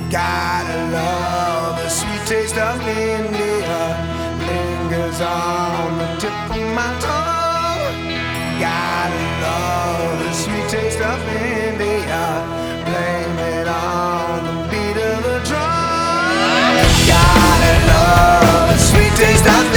Gotta love the sweet taste of India, lingers on the tip of my tongue. Gotta love the sweet taste of India, blame it on the beat of the drum. Gotta love the sweet taste of